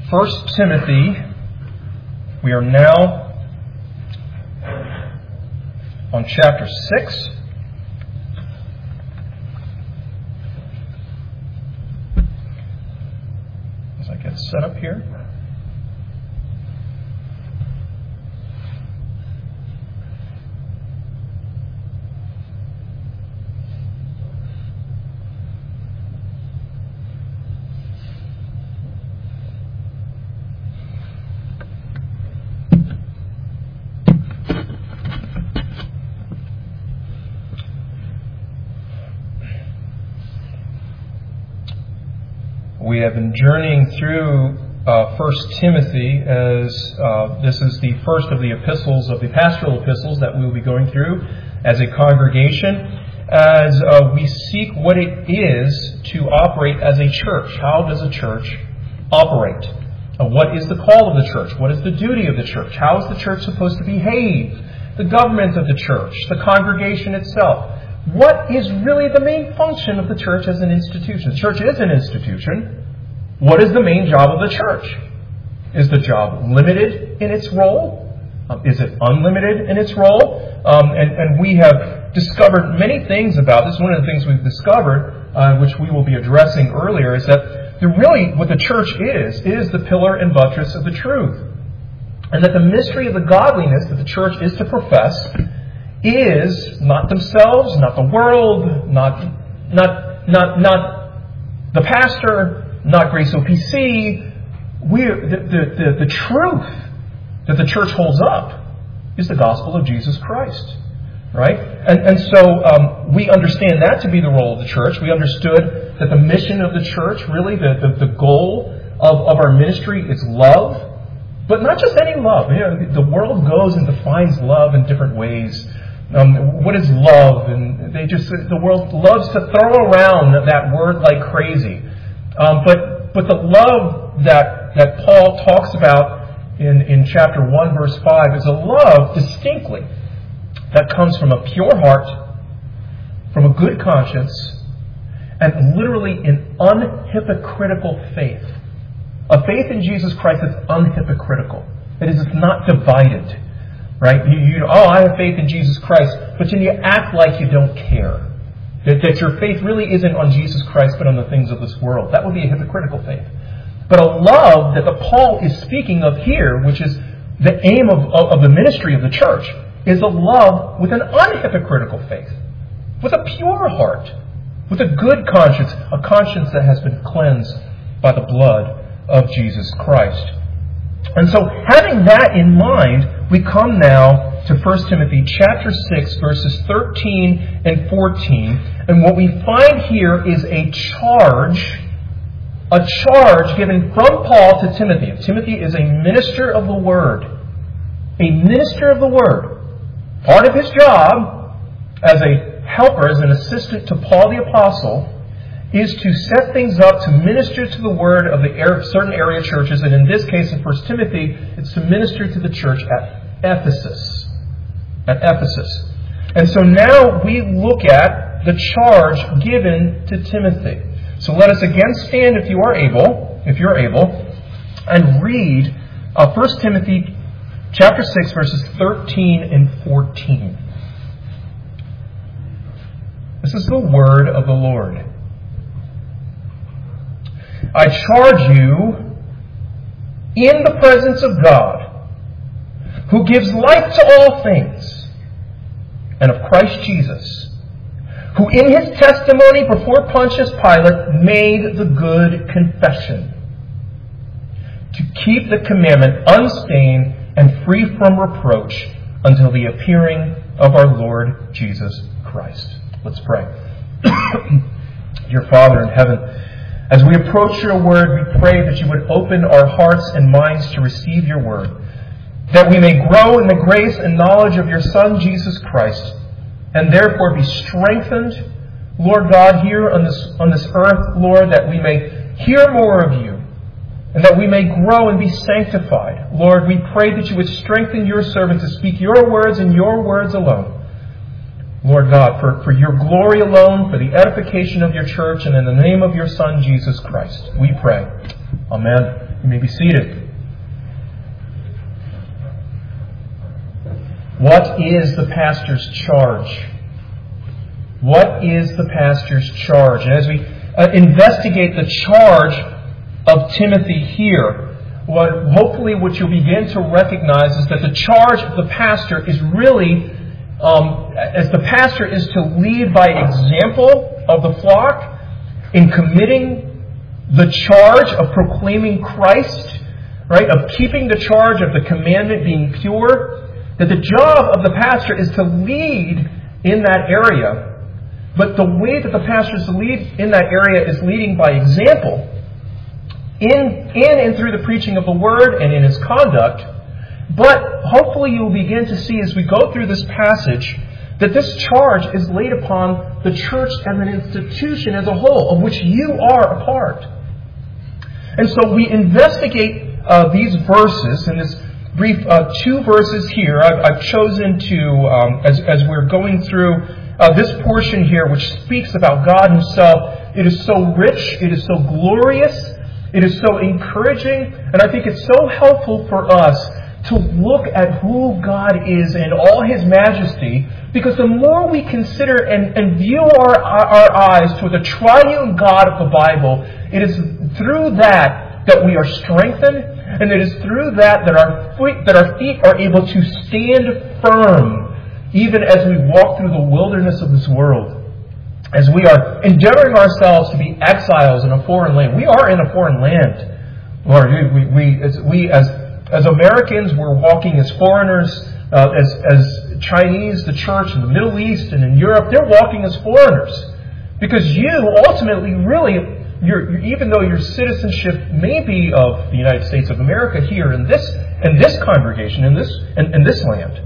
1 Timothy. We are now on chapter 6. As I get set up here. We have been journeying through 1 Timothy as this is the first of the epistles, of the pastoral epistles that we will be going through as a congregation, as we seek what it is to operate as a church. How does a church operate? What is the call of the church? What is the duty of the church? How is the church supposed to behave? The government of the church, the congregation itself. What is really the main function of the church as an institution? The church is an institution. What is the main job of the church? Is the job limited in its role? Is it unlimited in its role? And we have discovered many things about this. One of the things we've discovered, which we will be addressing earlier, is that really what the church is the pillar and buttress of the truth. And that the mystery of the godliness that the church is to profess is not themselves, not the world, not the pastor, not Grace OPC. The truth that the church holds up is the gospel of Jesus Christ. Right? And so we understand that to be the role of the church. We understood that the mission of the church, really the goal of our ministry is love. But not just any love. You know, the world goes and defines love in different ways. What is love? And the world loves to throw around that word like crazy. But the love that Paul talks about in chapter 1, verse 5 is a love distinctly that comes from a pure heart, from a good conscience, and literally an unhypocritical faith. A faith in Jesus Christ that's unhypocritical. That is, it's not divided. Right? I have faith in Jesus Christ, but then you act like you don't care. That your faith really isn't on Jesus Christ, but on the things of this world. That would be a hypocritical faith. But a love that Paul is speaking of here, which is the aim of the ministry of the church, is a love with an unhypocritical faith, with a pure heart, with a good conscience, a conscience that has been cleansed by the blood of Jesus Christ. And so, having that in mind, we come now to 1 Timothy chapter 6, verses 13 and 14. And what we find here is a charge given from Paul to Timothy. Timothy is a minister of the Word. A minister of the Word. Part of his job as a helper, as an assistant to Paul the Apostle, is to set things up, to minister to the word of the certain area churches. And in this case, in 1 Timothy, it's to minister to the church at Ephesus. At Ephesus. And so now we look at the charge given to Timothy. So let us again stand, if you're able, and read 1 Timothy chapter 6, verses 13 and 14. This is the word of the Lord. I charge you in the presence of God, who gives life to all things, and of Christ Jesus, who in his testimony before Pontius Pilate made the good confession, to keep the commandment unstained and free from reproach until the appearing of our Lord Jesus Christ. Let's pray. Dear Father in heaven, as we approach your word, we pray that you would open our hearts and minds to receive your word, that we may grow in the grace and knowledge of your Son, Jesus Christ, and therefore be strengthened, Lord God, here on this earth, Lord, that we may hear more of you, and that we may grow and be sanctified. Lord, we pray that you would strengthen your servant to speak your words and your words alone. Lord God, for your glory alone, for the edification of your church, and in the name of your Son, Jesus Christ, we pray. Amen You may be seated. What is the pastor's charge? What is the pastor's charge? And as we investigate the charge of Timothy here, hopefully what you'll begin to recognize is that the charge of the pastor is really, as the pastor is to lead by example of the flock in committing the charge of proclaiming Christ, right, of keeping the charge of the commandment being pure, that the job of the pastor is to lead in that area. But the way that the pastor is to lead in that area is leading by example in and through the preaching of the Word and in his conduct. But hopefully you'll begin to see as we go through this passage that this charge is laid upon the church as an institution as a whole, of which you are a part. And so we investigate these verses in this brief 2 verses here. I've chosen to, as we're going through this portion here, which speaks about God Himself. It is so rich, it is so glorious, it is so encouraging, and I think it's so helpful for us to look at who God is in all His majesty, because the more we consider and view our eyes toward the triune God of the Bible, it is through that we are strengthened, and it is through that our feet are able to stand firm, even as we walk through the wilderness of this world. As we are endeavoring ourselves to be exiles in a foreign land. We are in a foreign land. Lord, as Americans, we're walking as foreigners, as Chinese, the church in the Middle East and in Europe, they're walking as foreigners. Because you ultimately really, even though your citizenship may be of the United States of America here in this congregation, in this land,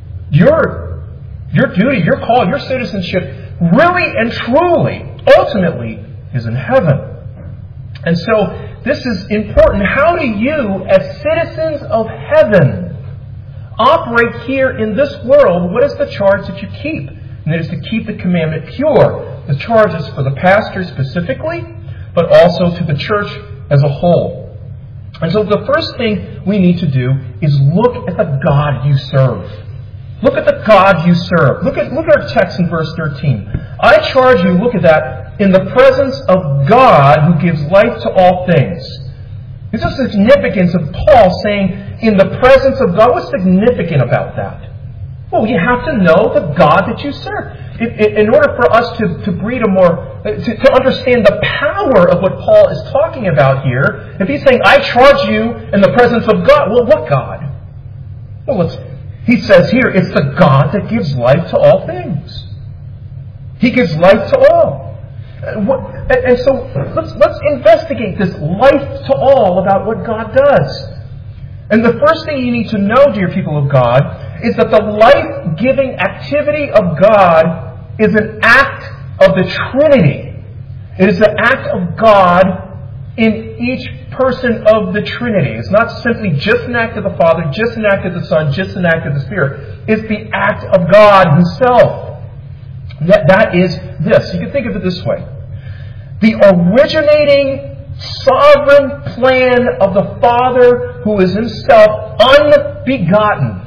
your duty, your call, your citizenship really and truly, ultimately, is in heaven. And so, this is important. How do you, as citizens of heaven, operate here in this world? What is the charge that you keep? And it is to keep the commandment pure. The charge is for the pastor specifically, but also to the church as a whole. And so the first thing we need to do is look at the God you serve. Look at the God you serve. Look at our text in verse 13. I charge you, look at that, in the presence of God who gives life to all things. There's a significance of Paul saying, in the presence of God. What's significant about that? Well, you have to know the God that you serve. In order for us to breed to understand the power of what Paul is talking about here, if he's saying, I charge you in the presence of God, well, what God? Well, he says here, it's the God that gives life to all things. He gives life to all. And so let's investigate this life to all about what God does. And the first thing you need to know, dear people of God, is that the life-giving activity of God is an act of the Trinity. It is an act of God in each person of the Trinity. It's not simply just an act of the Father, just an act of the Son, just an act of the Spirit. It's the act of God Himself. That is this. You can think of it this way. The originating sovereign plan of the Father who is Himself unbegotten.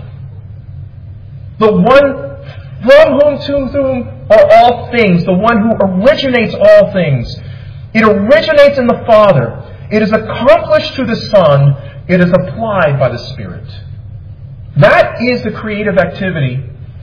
The one from whom, to whom are all things. The one who originates all things. It originates in the Father. It is accomplished through the Son. It is applied by the Spirit. That is the creative activity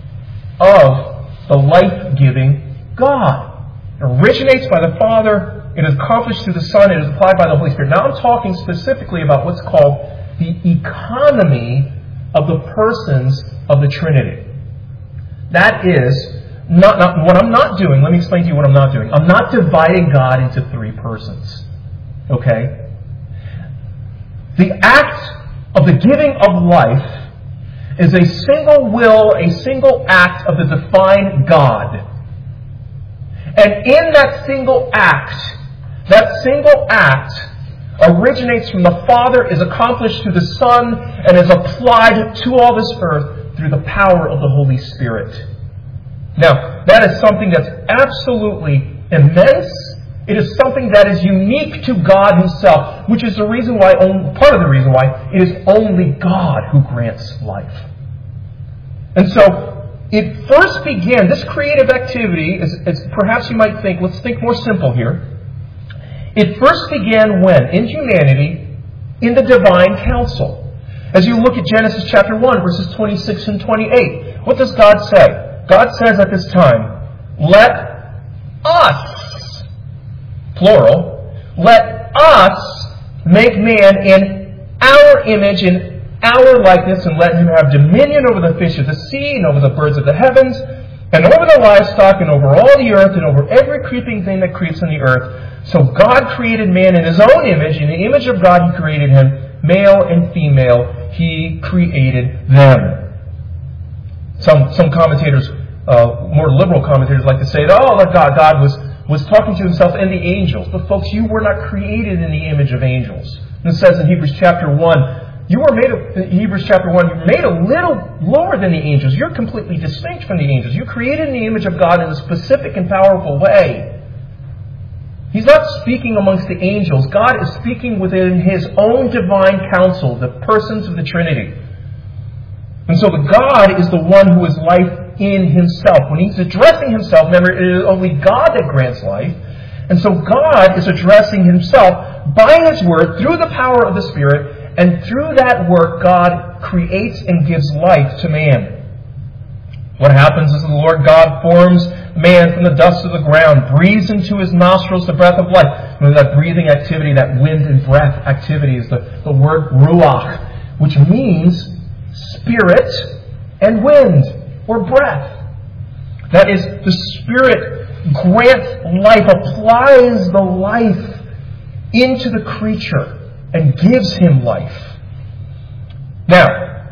of the life-giving God. It originates by the Father. It is accomplished through the Son. It is applied by the Holy Spirit. Now I'm talking specifically about what's called the economy of the persons of the Trinity. That is not what I'm not doing. Let me explain to you what I'm not doing. I'm not dividing God into 3 persons. Okay? The act of the giving of life is a single will, a single act of the divine God. And in that single act originates from the Father, is accomplished through the Son, and is applied to all this earth through the power of the Holy Spirit. Now, that is something that's absolutely immense. It is something that is unique to God Himself, which is the reason why, part of the reason why, it is only God who grants life. And so, it first began, this creative activity, as perhaps you might think, let's think more simple here. It first began when? In humanity, in the divine council. As you look at Genesis chapter 1, verses 26 and 28, what does God say? God says at this time, let us, plural, let us make man in our image, in our likeness, and let him have dominion over the fish of the sea, and over the birds of the heavens, and over the livestock, and over all the earth, and over every creeping thing that creeps on the earth. So God created man in His own image. In the image of God He created him. Male and female He created them. Some commentators, more liberal commentators, like to say that, God was talking to Himself and the angels. But folks, you were not created in the image of angels. And it says in Hebrews chapter 1, you were made a little lower than the angels. You're completely distinct from the angels. You're created in the image of God in a specific and powerful way. He's not speaking amongst the angels. God is speaking within His own divine counsel, the persons of the Trinity. And so the God is the one who is life in Himself. When He's addressing Himself, remember, it is only God that grants life. And so God is addressing Himself by His Word, through the power of the Spirit, and through that work, God creates and gives life to man. What happens is the Lord God forms man from the dust of the ground, breathes into his nostrils the breath of life. And that breathing activity, that wind and breath activity, is the word ruach, which means spirit and wind, or breath. That is, the Spirit grants life, applies the life into the creature, and gives him life. Now,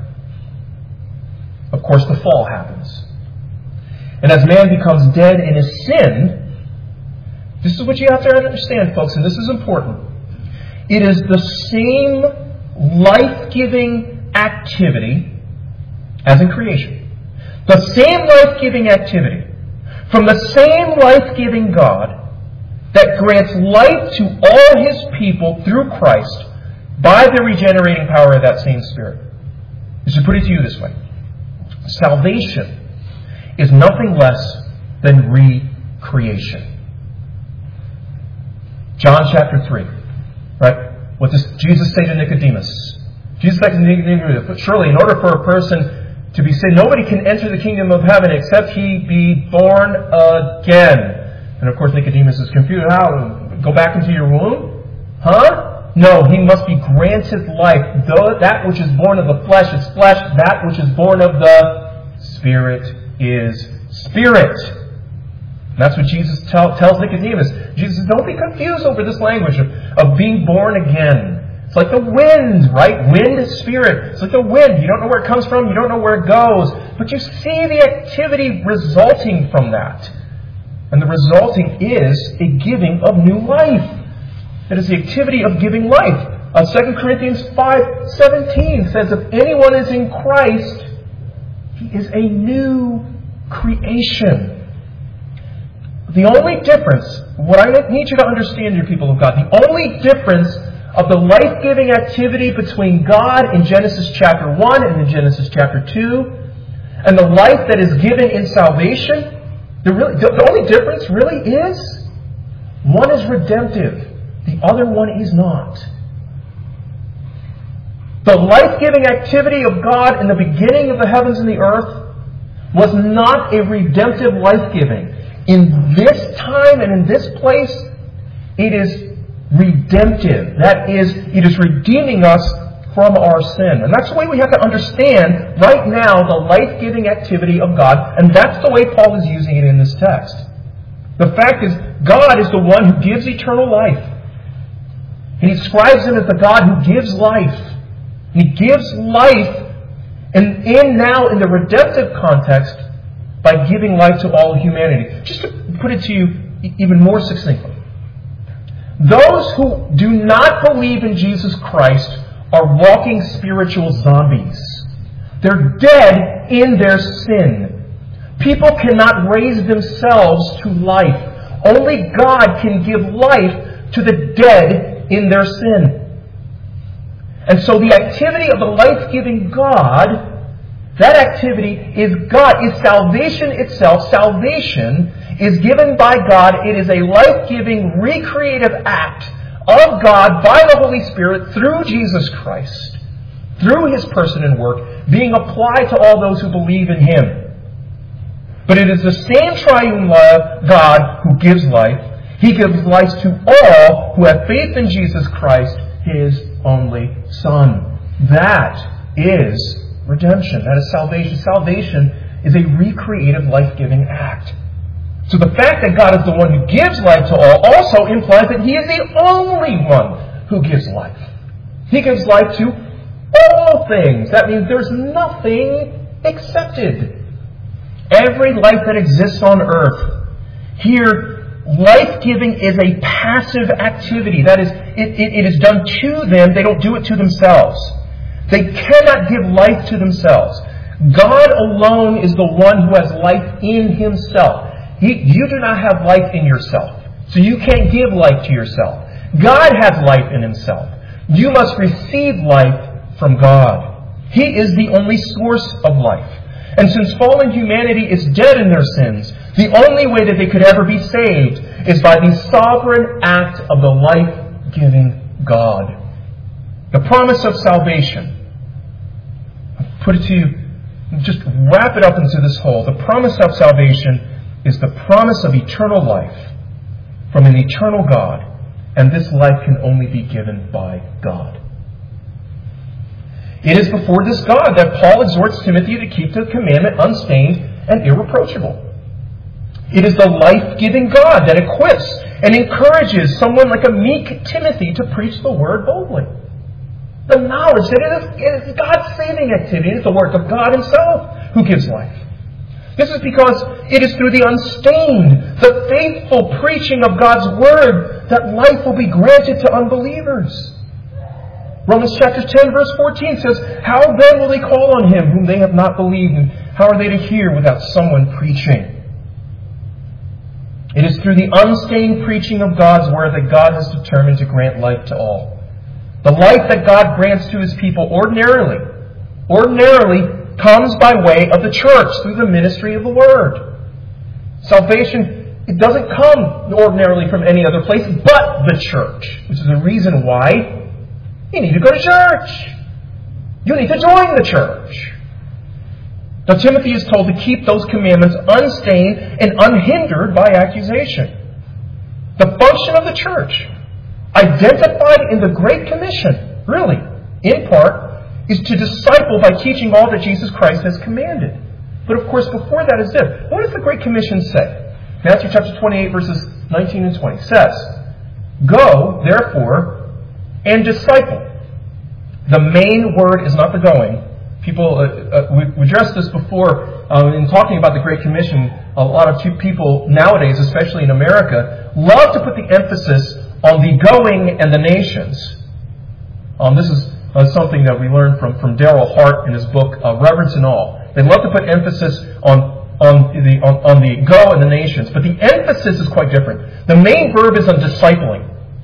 of course, the fall happens. And as man becomes dead in his sin, this is what you have to understand, folks, and this is important. It is the same life-giving activity as in creation. The same life-giving activity from the same life-giving God that grants life to all His people through Christ by the regenerating power of that same Spirit. I should put it to you this way. Salvation is nothing less than recreation. John chapter 3. Right? What does Jesus say to Nicodemus? Jesus said to Nicodemus, surely in order for a person to be saved, nobody can enter the kingdom of heaven except he be born again. And of course Nicodemus is confused. How? Go back into your womb? Huh? No, he must be granted life. Though that which is born of the flesh is flesh, that which is born of the Spirit is spirit. And that's what Jesus tells Nicodemus. Jesus says, don't be confused over this language of being born again. It's like the wind, right? Wind is spirit. It's like the wind. You don't know where it comes from. You don't know where it goes. But you see the activity resulting from that. And the resulting is a giving of new life. It is the activity of giving life. 2 Corinthians 5:17 says, if anyone is in Christ, he is a new creation. The only difference, what I need you to understand, you people of God, the only difference of the life-giving activity between God in Genesis chapter 1 and in Genesis chapter 2, and the life that is given in salvation, the only difference really is, one is redemptive, the other one is not. The life-giving activity of God in the beginning of the heavens and the earth was not a redemptive life-giving. In this time and in this place, it is redemptive. That is, it is redeeming us from our sin. And that's the way we have to understand right now the life-giving activity of God. And that's the way Paul is using it in this text. The fact is, God is the one who gives eternal life. He describes Him as the God who gives life. He gives life in the redemptive context by giving life to all humanity. Just to put it to you even more succinctly. Those who do not believe in Jesus Christ are walking spiritual zombies. They're dead in their sin. People cannot raise themselves to life Only God can give life to the dead in their sin. And so the activity of the life-giving God, that activity is God, is salvation itself. Salvation is given by God. It is a life-giving, recreative act of God by the Holy Spirit through Jesus Christ, through His person and work, being applied to all those who believe in Him. But it is the same triune God who gives life. He gives life to all who have faith in Jesus Christ, His only Son. That is redemption. That is salvation. Salvation is a recreative, life-giving act. So the fact that God is the one who gives life to all also implies that He is the only one who gives life. He gives life to all things. That means there's nothing excepted. Every life that exists on earth. Here, life-giving is a passive activity. That is, it is done to them. They don't do it to themselves. They cannot give life to themselves. God alone is the one who has life in Himself. You do not have life in yourself, so you can't give life to yourself. God has life in Himself. You must receive life from God. He is the only source of life. And since fallen humanity is dead in their sins, the only way that they could ever be saved is by the sovereign act of the life-giving God. The promise of salvation. I'll put it to you, just wrap it up into this whole. The promise of salvation is the promise of eternal life from an eternal God, and this life can only be given by God. It is before this God that Paul exhorts Timothy to keep the commandment unstained and irreproachable. It is the life-giving God that equips and encourages someone like a meek Timothy to preach the word boldly. The knowledge that it is God's saving activity. It is the work of God Himself who gives life. This is because it is through the unstained, the faithful preaching of God's Word that life will be granted to unbelievers. Romans chapter 10 verse 14 says, "How then will they call on Him whom they have not believed? And how are they to hear without someone preaching?" It is through the unstained preaching of God's Word that God has determined to grant life to all. The life that God grants to His people ordinarily comes by way of the church through the ministry of the Word. Salvation, it doesn't come ordinarily from any other place but the church, which is the reason why you need to go to church. You need to join the church. Now Timothy is told to keep those commandments unstained and unhindered by accusation. The function of the church, identified in the Great Commission, really, in part, is to disciple by teaching all that Jesus Christ has commanded. But of course, before that is this. What does the Great Commission say? Matthew chapter 28, verses 19 and 20 says, "Go, therefore, and disciple." The main word is not the going. People, we addressed this before in talking about the Great Commission. A lot of people nowadays, especially in America, love to put the emphasis on the going and the nations. This is something that we learned from Darrell Hart in his book, Reverence and Awe. They love to put emphasis on the go and the nations, but the emphasis is quite different. The main verb is on discipling.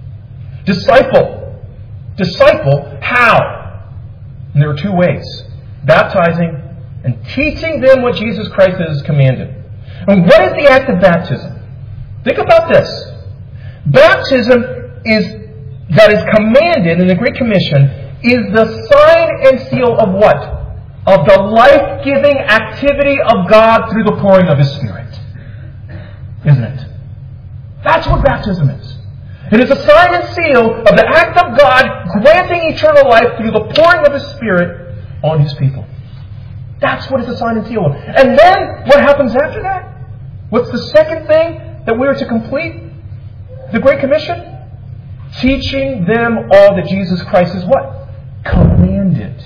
Disciple, how? And there are two ways. Baptizing and teaching them what Jesus Christ has commanded. And what is the act of baptism? Think about this. Baptism that is commanded in the Great Commission is the sign and seal of what? Of the life-giving activity of God through the pouring of His Spirit. Isn't it? That's what baptism is. It is a sign and seal of the act of God granting eternal life through the pouring of His Spirit on His people. That's what it's a sign and seal of. And then, what happens after that? What's the second thing that we are to complete? The Great Commission? Teaching them all that Jesus Christ is what? Commanded.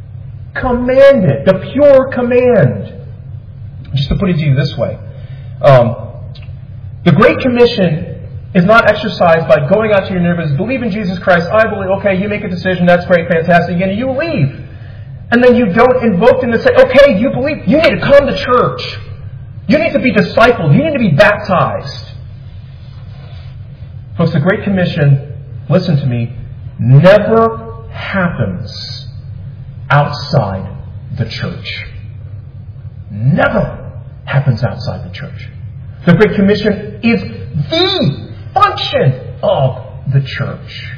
The pure command. Just to put it to you this way. The Great Commission is not exercised by going out to your neighbors, believe in Jesus Christ, I believe, okay, you make a decision, that's great, fantastic, and you leave. And then you don't invoke them to say, okay, you believe, you need to come to church. You need to be discipled. You need to be baptized. Folks, the Great Commission, listen to me, never happens outside the church. Never happens outside the church. The Great Commission is the function of the church.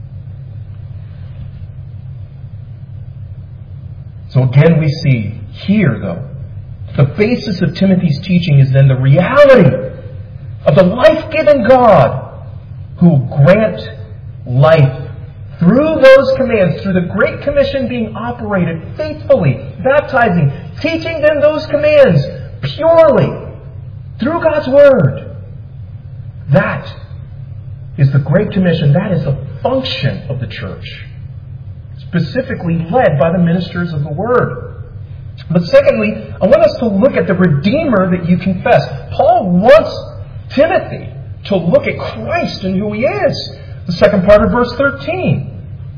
So again, we see here, though, the basis of Timothy's teaching is then the reality of the life-giving God who will grant life through those commands, through the Great Commission being operated faithfully, baptizing, teaching them those commands purely through God's Word. That is the Great Commission. That is the function of the church, specifically led by the ministers of the Word. But secondly, I want us to look at the Redeemer that you confess. Paul wants Timothy to look at Christ and who He is. The second part of verse 13.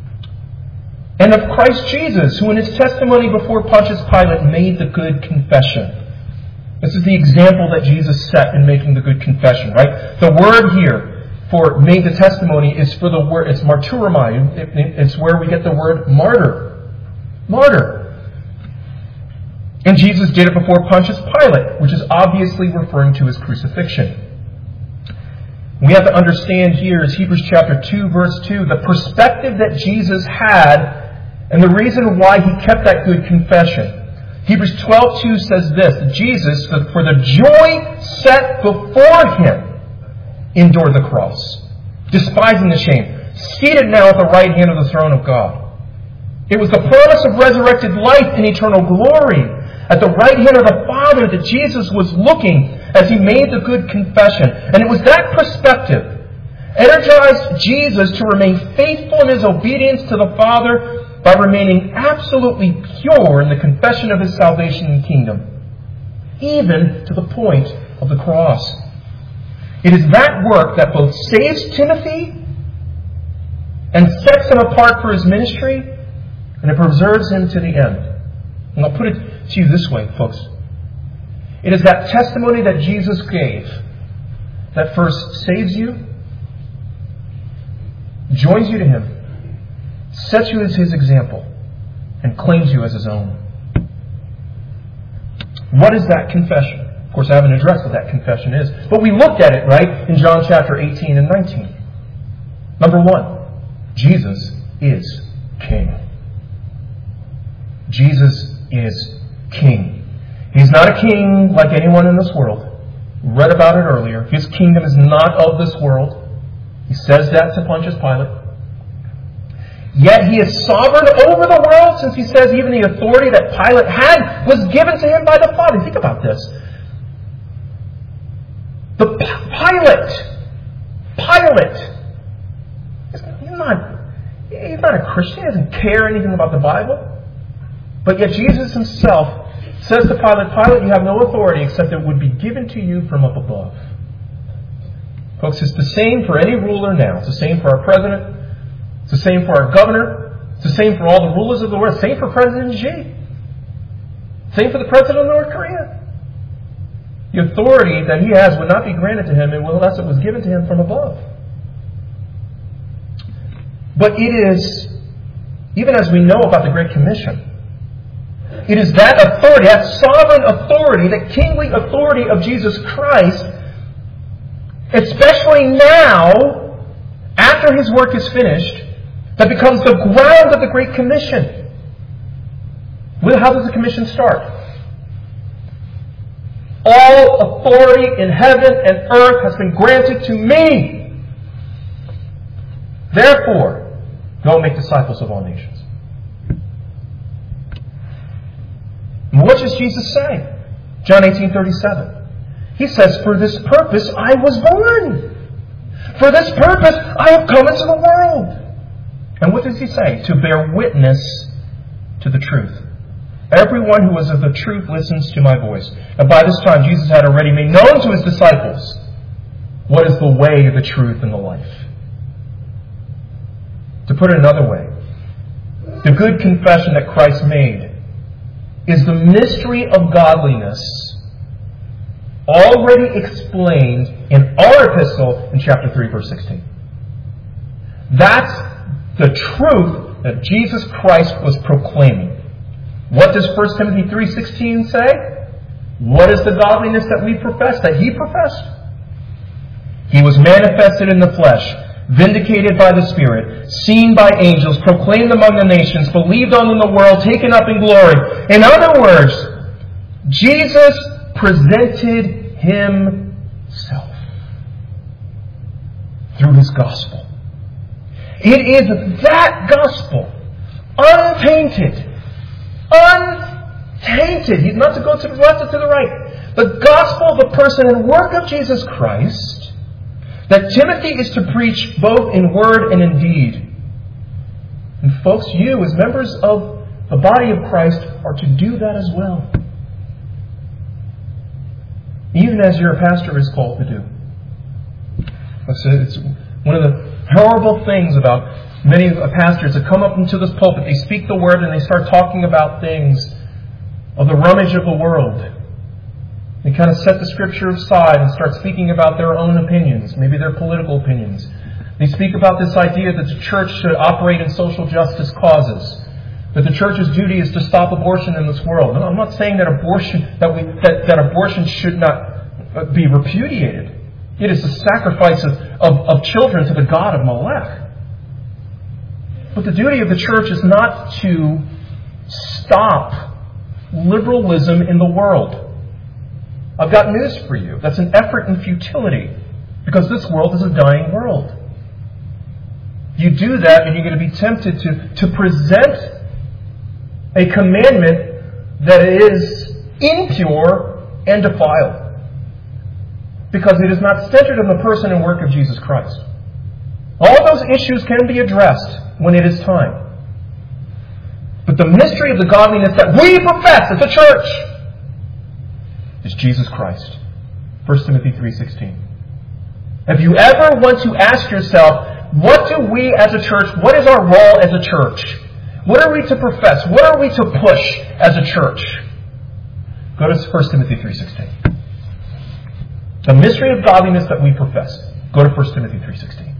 And of Christ Jesus, who in His testimony before Pontius Pilate made the good confession. This is the example that Jesus set in making the good confession, right? The word here for made the testimony is for the word, it's martyromai. It's where we get the word martyr. Martyr. And Jesus did it before Pontius Pilate, which is obviously referring to His crucifixion. We have to understand here is Hebrews chapter 2, verse 2, the perspective that Jesus had and the reason why He kept that good confession. Hebrews 12:2 says this, that Jesus, for the joy set before Him, endured the cross, despising the shame, seated now at the right hand of the throne of God. It was the promise of resurrected life and eternal glory at the right hand of the Father that Jesus was looking as He made the good confession. And it was that perspective energized Jesus to remain faithful in His obedience to the Father by remaining absolutely pure in the confession of His salvation and kingdom, even to the point of the cross. It is that work that both saves Timothy and sets him apart for his ministry, and it preserves him to the end. And I'll put it to you this way, folks. It is that testimony that Jesus gave that first saves you, joins you to Him, sets you as His example, and claims you as His own. What is that confession? Of course, I haven't addressed what that confession is. But we looked at it, right, in John chapter 18 and 19. Number one, Jesus is King. Jesus is King. He's not a king like anyone in this world. We read about it earlier. His kingdom is not of this world. He says that to Pontius Pilate. Yet He is sovereign over the world, since He says even the authority that Pilate had was given to Him by the Father. Think about this. The Pilate, he's not a Christian. He doesn't care anything about the Bible. But yet Jesus Himself says to Pilate, Pilate, you have no authority except it would be given to you from up above. Folks, it's the same for any ruler now. It's the same for our president. It's the same for our governor. It's the same for all the rulers of the world. Same for President Xi. Same for the president of North Korea. The authority that he has would not be granted to him unless it was given to him from above. But it is, even as we know about the Great Commission, it is that authority, that sovereign authority, that kingly authority of Jesus Christ, especially now, after His work is finished, that becomes the ground of the Great Commission. Well, how does the commission start? All authority in heaven and earth has been granted to me. Therefore, go and make disciples of all nations. And what does Jesus say? John 18:37. He says, for this purpose I was born. For this purpose I have come into the world. And what does He say? To bear witness to the truth. Everyone who is of the truth listens to my voice. And by this time, Jesus had already made known to His disciples what is the way, the truth, and the life. To put it another way, the good confession that Christ made is the mystery of godliness already explained in our epistle in chapter 3, verse 16. That's the truth that Jesus Christ was proclaiming. What does 1 Timothy 3:16 say? What is the godliness that we profess, that he professed? He was manifested in the flesh, vindicated by the Spirit, seen by angels, proclaimed among the nations, believed on in the world, taken up in glory. In other words, Jesus presented himself through his gospel. It is that gospel, untainted, He's not to go to the left or to the right. The gospel, the person and work of Jesus Christ, that Timothy is to preach both in word and in deed. And folks, you as members of the body of Christ are to do that as well. Even as your pastor is called to do. It's one of the horrible things about many pastors that come up into this pulpit. They speak the word and they start talking about things of the rummage of the world. They kind of set the Scripture aside and start speaking about their own opinions, maybe their political opinions. They speak about this idea that the church should operate in social justice causes, that the church's duty is to stop abortion in this world. And I'm not saying that abortion should not be repudiated. It is the sacrifice of children to the god of Molech. But the duty of the church is not to stop liberalism in the world. I've got news for you. That's an effort in futility, because this world is a dying world. You do that and you're going to be tempted to present a commandment that is impure and defiled, because it is not centered on the person and work of Jesus Christ. All those issues can be addressed when it is time. But the mystery of the godliness that we profess as a church is Jesus Christ. 1 Timothy 3:16. If you ever want to ask yourself, what do we as a church, what is our role as a church? What are we to profess? What are we to push as a church? Go to 1 Timothy 3:16. The mystery of godliness that we profess. Go to 1 Timothy 3:16.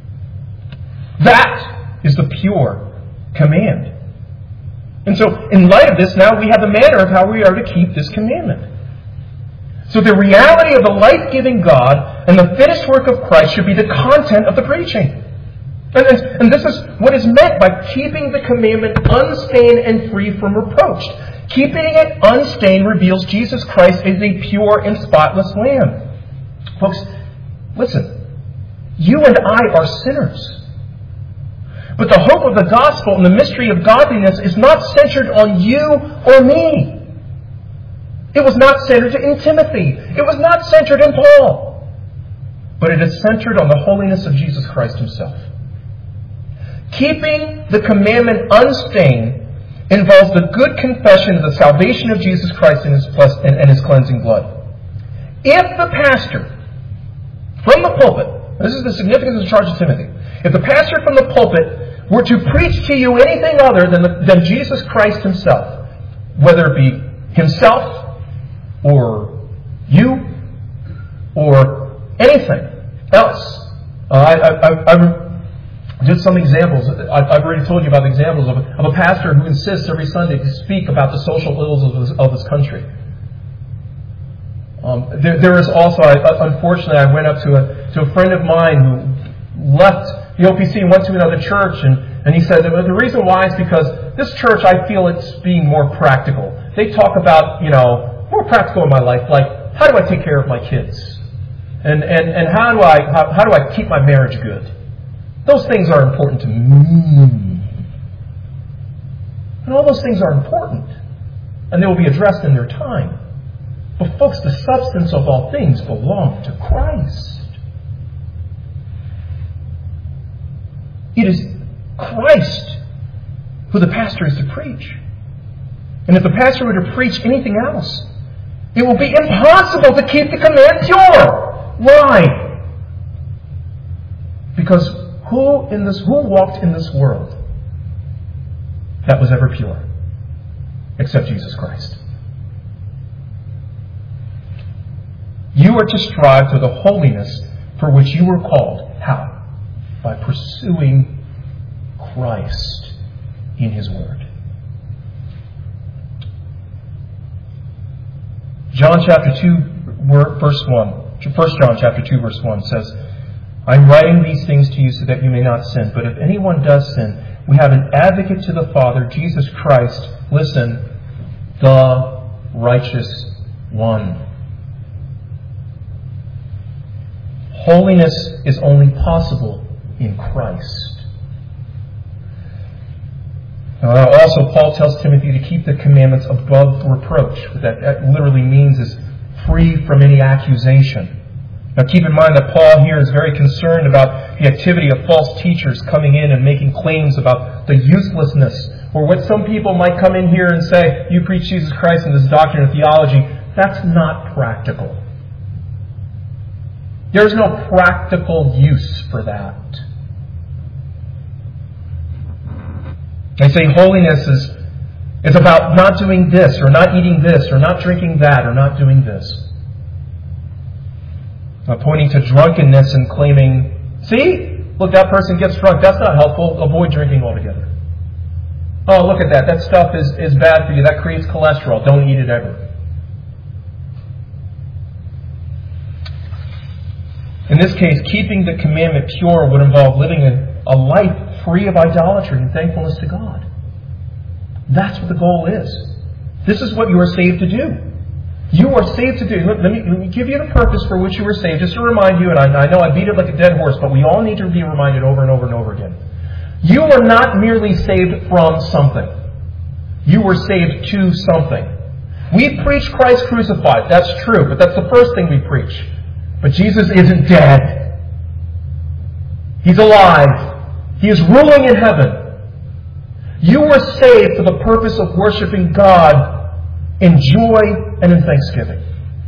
That is the pure command. And so, in light of this, now we have the manner of how we are to keep this commandment. So the reality of the life-giving God and the finished work of Christ should be the content of the preaching. And this is what is meant by keeping the commandment unstained and free from reproach. Keeping it unstained reveals Jesus Christ as a pure and spotless Lamb. Folks, listen. You and I are sinners. But the hope of the gospel and the mystery of godliness is not centered on you or me. It was not centered in Timothy. It was not centered in Paul. But it is centered on the holiness of Jesus Christ himself. Keeping the commandment unstained involves the good confession of the salvation of Jesus Christ and his cleansing blood. If the pastor from the pulpit, this is the significance of the charge of Timothy, if the pastor from the pulpit were to preach to you anything other than Jesus Christ himself, whether it be himself or you or anything else. I did some examples. I've already told you about the examples of a pastor who insists every Sunday to speak about the social ills of his country. There is also, unfortunately, I went up to a friend of mine who left the OPC and went to another church, and he said that the reason why is because this church, I feel it's being more practical. They talk about, more practical in my life, like how do I take care of my kids, and how do I keep my marriage good. Those things are important to me, and all those things are important, and they will be addressed in their time. But folks, the substance of all things belong to Christ. It is Christ who the pastor is to preach. And if the pastor were to preach anything else, it will be impossible to keep the command pure. Why? Because who walked in this world that was ever pure? Except Jesus Christ. You are to strive for the holiness for which you were called. How? by pursuing Christ in His Word. John chapter 2, verse 1. 1 John chapter 2, verse 1 says, I'm writing these things to you so that you may not sin. But if anyone does sin, we have an advocate to the Father, Jesus Christ. Listen, the righteous one. Holiness is only possible in Christ. Also, Paul tells Timothy to keep the commandments above reproach. What that literally means is free from any accusation. Now keep in mind that Paul here is very concerned about the activity of false teachers coming in and making claims about the uselessness, or what some people might come in here and say, you preach Jesus Christ and this doctrine of theology. That's not practical. There's no practical use for that. They say holiness is about not doing this, or not eating this, or not drinking that, or not doing this. Pointing to drunkenness and claiming, see, look, that person gets drunk. That's not helpful. Avoid drinking altogether. Oh, look at that. That stuff is bad for you. That creates cholesterol. Don't eat it ever. In this case, keeping the commandment pure would involve living a life free of idolatry and thankfulness to God. That's what the goal is. This is what you are saved to do. You are saved to do. Let me give you the purpose for which you were saved, just to remind you, and I know I beat it like a dead horse, but we all need to be reminded over and over and over again. You were not merely saved from something. You were saved to something. We preach Christ crucified. That's true, but that's the first thing we preach. But Jesus isn't dead. He's alive. He is ruling in heaven. You were saved for the purpose of worshiping God in joy and in thanksgiving.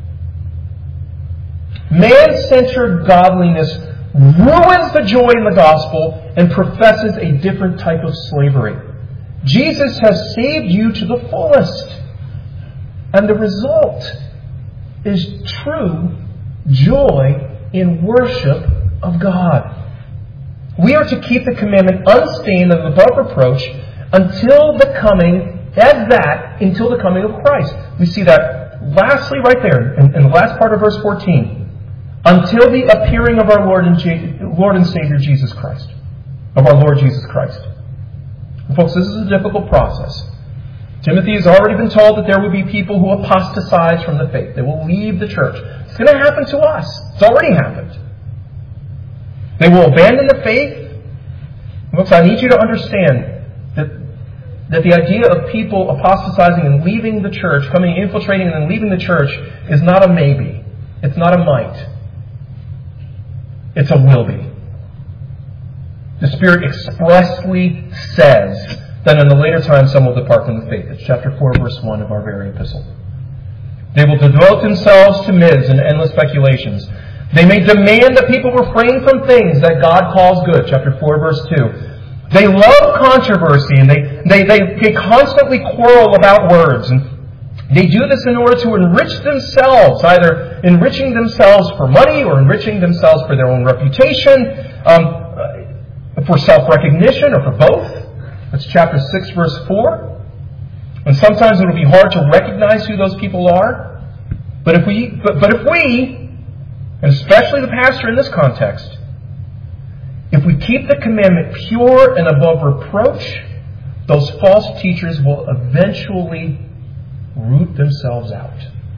Man-centered godliness ruins the joy in the gospel and professes a different type of slavery. Jesus has saved you to the fullest. And the result is true joy in worship of God. We are to keep the commandment unstained and above reproach until the coming of Christ. We see that lastly right there in the last part of verse 14. Until the appearing of our Lord and Savior Jesus Christ. Of our Lord Jesus Christ. And folks, this is a difficult process. Timothy has already been told that there will be people who apostatize from the faith. They will leave the church. It's going to happen to us. It's already happened. They will abandon the faith. Folks, I need you to understand that the idea of people apostatizing and leaving the church, infiltrating and then leaving the church, is not a maybe. It's not a might. It's a will be. The Spirit expressly says that in the later time some will depart from the faith. It's chapter 4, verse 1 of our very epistle. They will devote themselves to myths and endless speculations. They may demand that people refrain from things that God calls good. Chapter 4, verse 2. They love controversy and they constantly quarrel about words. And they do this in order to enrich themselves, either enriching themselves for money or enriching themselves for their own reputation, for self-recognition or for both. That's chapter 6, verse 4. And sometimes it will be hard to recognize who those people are. But if we, and especially the pastor in this context, if we keep the commandment pure and above reproach, those false teachers will eventually root themselves out.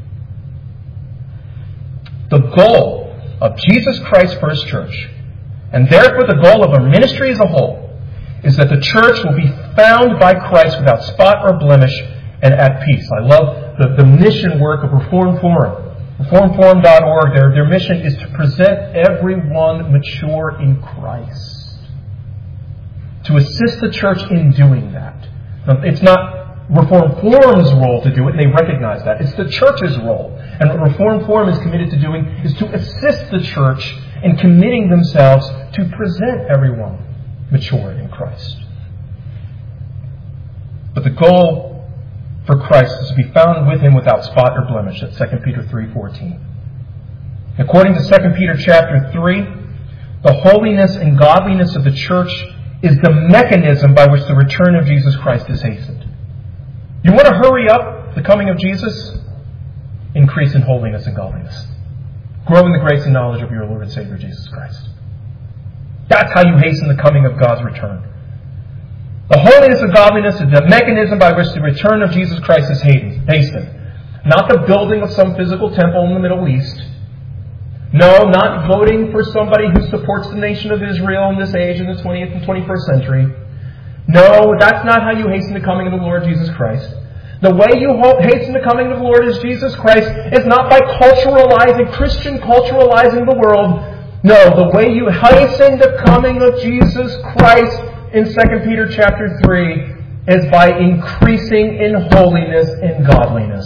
The goal of Jesus Christ for His church, and therefore the goal of our ministry as a whole, is that the church will be found by Christ without spot or blemish and at peace. I love the mission work of Reform Forum. ReformForum.org, their mission is to present everyone mature in Christ. To assist the church in doing that. Now, it's not Reform Forum's role to do it, and they recognize that. It's the church's role. And what Reform Forum is committed to doing is to assist the church in committing themselves to present everyone mature in Christ. But the goal for Christ is to be found with Him without spot or blemish. That's 2 Peter 3:14. According to 2 Peter chapter 3, The holiness and godliness of the church is the mechanism by which the return of Jesus Christ is hastened. You want to hurry up the coming of Jesus? Increase in holiness and godliness. Grow in the grace and knowledge of your Lord and Savior Jesus Christ. That's how you hasten the coming of God's return. The holiness and godliness is the mechanism by which the return of Jesus Christ is hastened. Not the building of some physical temple in the Middle East. No, not voting for somebody who supports the nation of Israel in this age, in the 20th and 21st century. No, that's not how you hasten the coming of the Lord Jesus Christ. The way you hasten the coming of the Lord is Jesus Christ is not by Christian culturalizing the world. No, the way you hasten the coming of Jesus Christ in 2 Peter chapter 3 is by increasing in holiness and godliness.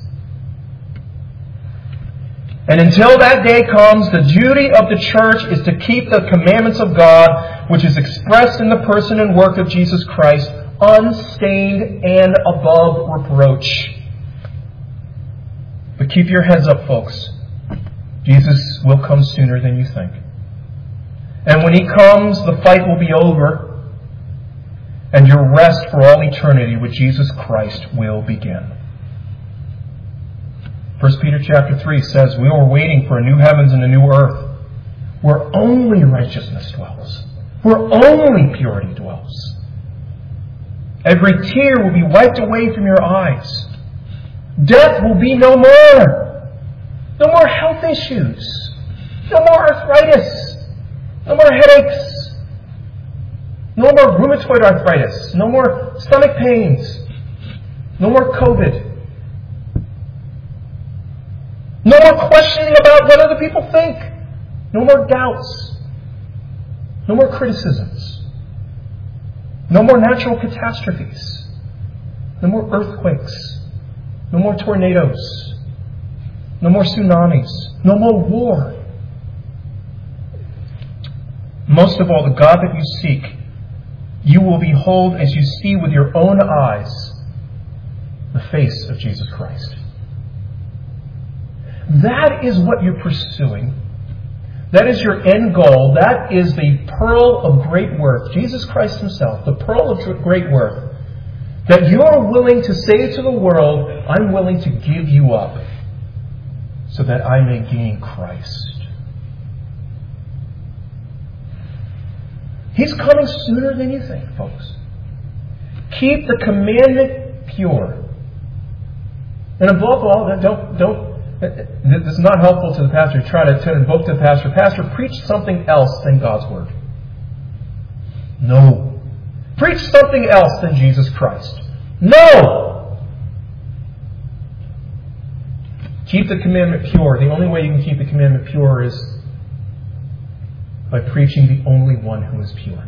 And until that day comes, the duty of the church is to keep the commandments of God, which is expressed in the person and work of Jesus Christ, unstained and above reproach. But keep your heads up, folks. Jesus will come sooner than you think. And when He comes, the fight will be over, and your rest for all eternity with Jesus Christ will begin. 1 Peter chapter 3 says, we are waiting for a new heavens and a new earth, where only righteousness dwells, where only purity dwells. Every tear will be wiped away from your eyes. Death will be no more. No more health issues. No more arthritis. No more headaches. No more rheumatoid arthritis. No more stomach pains. No more COVID. No more questioning about what other people think. No more doubts. No more criticisms. No more natural catastrophes. No more earthquakes. No more tornadoes. No more tsunamis. No more war. Most of all, the God that you seek, you will behold as you see with your own eyes the face of Jesus Christ. That is what you're pursuing. That is your end goal. That is the pearl of great worth. Jesus Christ Himself, the pearl of great worth. That you are willing to say to the world, I'm willing to give you up so that I may gain Christ. He's coming sooner than you think, folks. Keep the commandment pure. And above all, this is not helpful to the pastor to try to invoke the pastor. Pastor, preach something else than God's Word. No. Preach something else than Jesus Christ. No! Keep the commandment pure. The only way you can keep the commandment pure is by preaching the only one who is pure.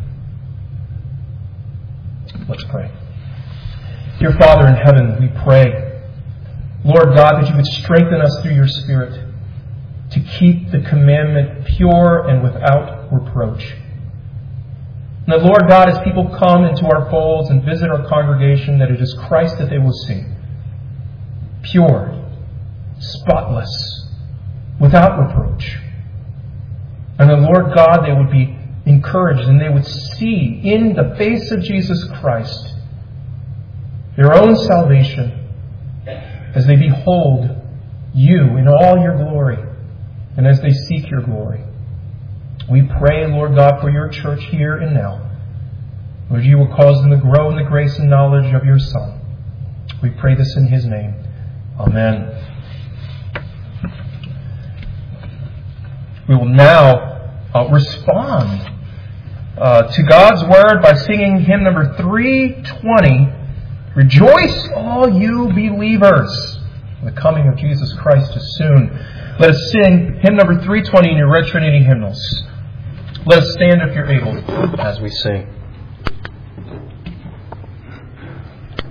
Let's pray. Dear Father in heaven, we pray, Lord God, that you would strengthen us through your Spirit to keep the commandment pure and without reproach. And that, Lord God, as people come into our folds and visit our congregation, that it is Christ that they will see. Pure, spotless, without reproach. And that, Lord God, they would be encouraged and they would see in the face of Jesus Christ their own salvation as they behold you in all your glory and as they seek your glory. We pray, Lord God, for your church here and now. Lord, you will cause them to grow in the grace and knowledge of your Son. We pray this in His name. Amen. We will now respond to God's Word by singing hymn number 320, Rejoice, all you believers. The coming of Jesus Christ is soon. Let us sing hymn number 320 in your Red Trinity hymnals. Let us stand if you're able as we sing.